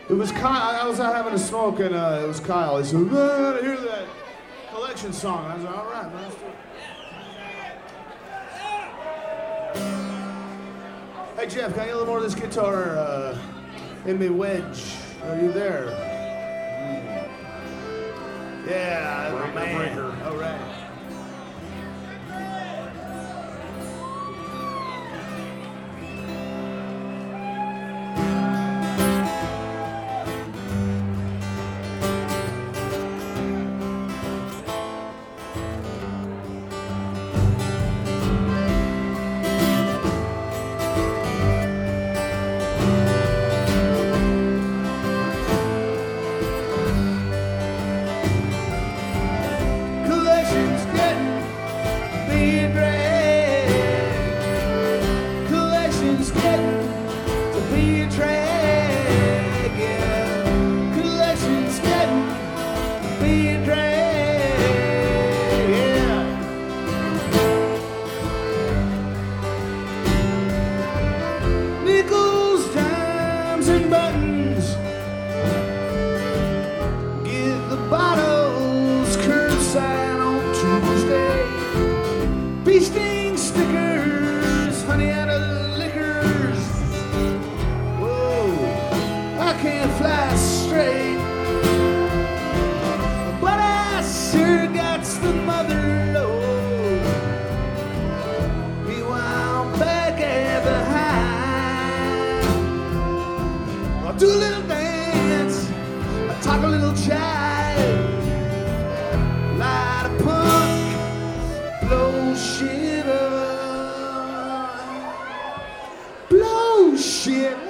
It was Kyle. I was out having a smoke, and it was Kyle. He said, "I gotta hear that Collection song." I was like, "All right, man, let's do it." Hey Jeff, can I get a little more of this guitar in me wedge? Are you there? Yeah, Breaker. All right. Sting stickers, honey out of liquors. Whoa, I can't fly straight, but I sure got the mother load. Meanwhile, back at the high, I'll do a little dance, I talk a little jive, light a punk, blow shit up, blow shit up.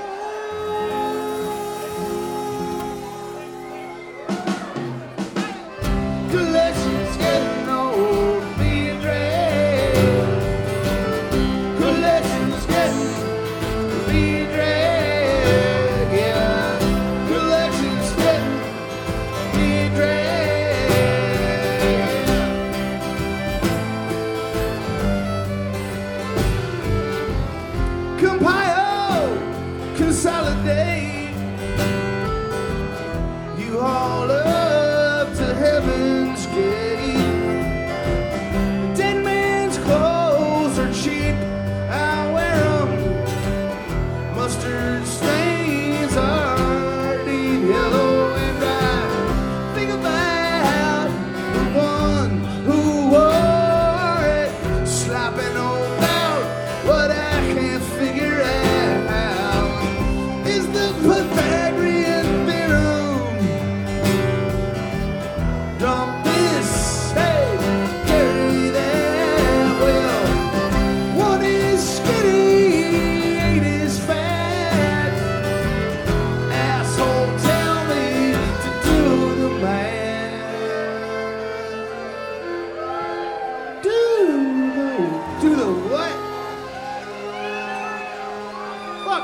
Collection's getting old, be a drag. Collection's getting to be a drag, yeah. Collection's getting to be a drag. Compile, consolidate, you haul up to heaven's gate. Dead man's clothes are cheap, I wear 'em. Mustard stains are deep yellow and bright. Think about the one who wore it, slopping on out. What I can't figure out is the Pythagorean theorem. Dump this, hey, carry that. Well, one is skinny, 8 is fat. Asshole, tell me to do the math. Do the what? Fuck.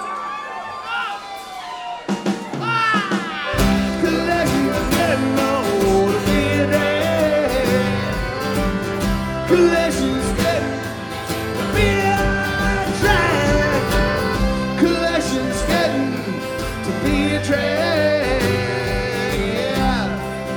Collection's getting old to be a drag. Collection's getting to be a drag. Collection's getting to be a drag, yeah.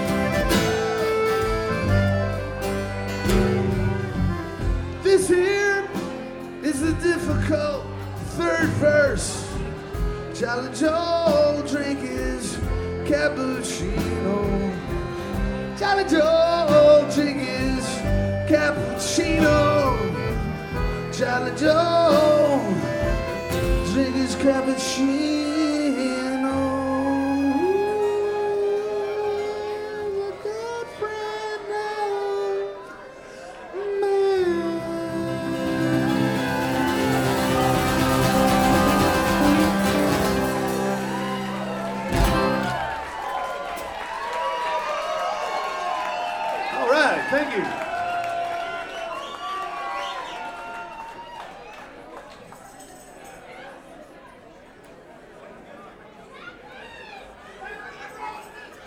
This here is the difficult third verse. Jolly Joe drink his cappuccino. Jolly Joe drink his cappuccino. Jolly Joe drink his cappuccino. A good friend of mine. All right, thank you.